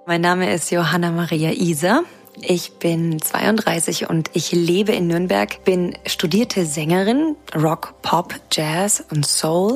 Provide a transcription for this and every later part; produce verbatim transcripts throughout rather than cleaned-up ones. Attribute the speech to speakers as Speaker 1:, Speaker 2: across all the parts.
Speaker 1: Mein Name ist Johanna Maria Iser. Ich bin zweiunddreißig und ich lebe in Nürnberg, bin studierte Sängerin, Rock, Pop, Jazz und Soul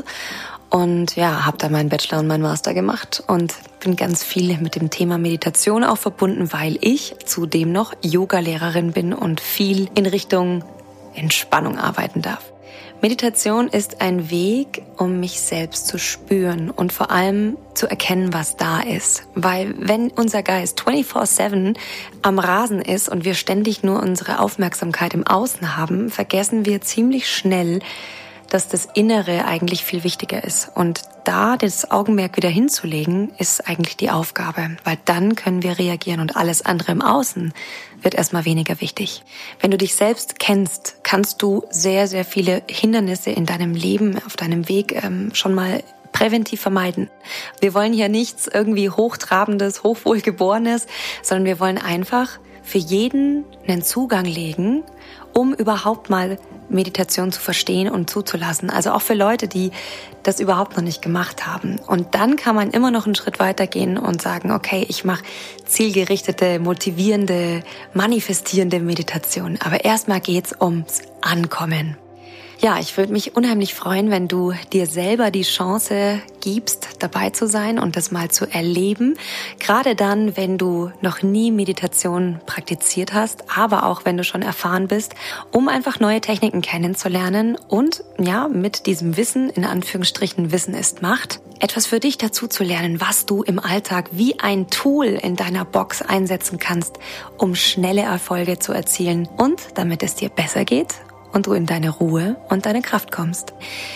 Speaker 1: und ja, habe da meinen Bachelor und meinen Master gemacht und bin ganz viel mit dem Thema Meditation auch verbunden, weil ich zudem noch Yoga-Lehrerin bin und viel in Richtung Entspannung arbeiten darf. Meditation ist ein Weg, um mich selbst zu spüren und vor allem zu erkennen, was da ist. Weil wenn unser Geist vierundzwanzig sieben am Rasen ist und wir ständig nur unsere Aufmerksamkeit im Außen haben, vergessen wir ziemlich schnell, dass das Innere eigentlich viel wichtiger ist. Und da das Augenmerk wieder hinzulegen, ist eigentlich die Aufgabe. Weil dann können wir reagieren und alles andere im Außen wird erstmal weniger wichtig. Wenn du dich selbst kennst, kannst du sehr, sehr viele Hindernisse in deinem Leben, auf deinem Weg ähm, schon mal präventiv vermeiden. Wir wollen hier nichts irgendwie Hochtrabendes, Hochwohlgeborenes, sondern wir wollen einfach für jeden einen Zugang legen, um überhaupt mal Meditation zu verstehen und zuzulassen. Also auch für Leute, die das überhaupt noch nicht gemacht haben. Und dann kann man immer noch einen Schritt weitergehen und sagen, okay, ich mache zielgerichtete, motivierende, manifestierende Meditation. Aber erstmal geht's ums Ankommen. Ja, ich würde mich unheimlich freuen, wenn du dir selber die Chance gibst, dabei zu sein und das mal zu erleben. Gerade dann, wenn du noch nie Meditation praktiziert hast, aber auch wenn du schon erfahren bist, um einfach neue Techniken kennenzulernen und ja, mit diesem Wissen, in Anführungsstrichen Wissen ist Macht, etwas für dich dazu zu lernen, was du im Alltag wie ein Tool in deiner Box einsetzen kannst, um schnelle Erfolge zu erzielen und damit es dir besser geht und du in deine Ruhe und deine Kraft kommst.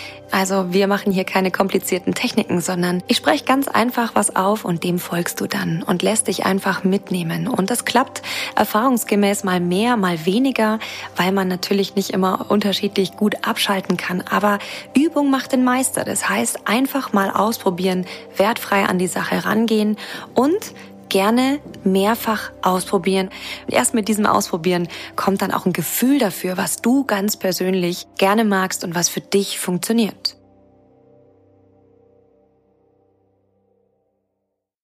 Speaker 1: Also wir machen hier keine komplizierten Techniken, sondern ich spreche ganz einfach was auf und dem folgst du dann und lässt dich einfach mitnehmen. Und das klappt erfahrungsgemäß mal mehr, mal weniger, weil man natürlich nicht immer unterschiedlich gut abschalten kann. Aber Übung macht den Meister. Das heißt, einfach mal ausprobieren, wertfrei an die Sache rangehen und gerne mehrfach ausprobieren. Und erst mit diesem Ausprobieren kommt dann auch ein Gefühl dafür, was du ganz persönlich gerne magst und was für dich funktioniert.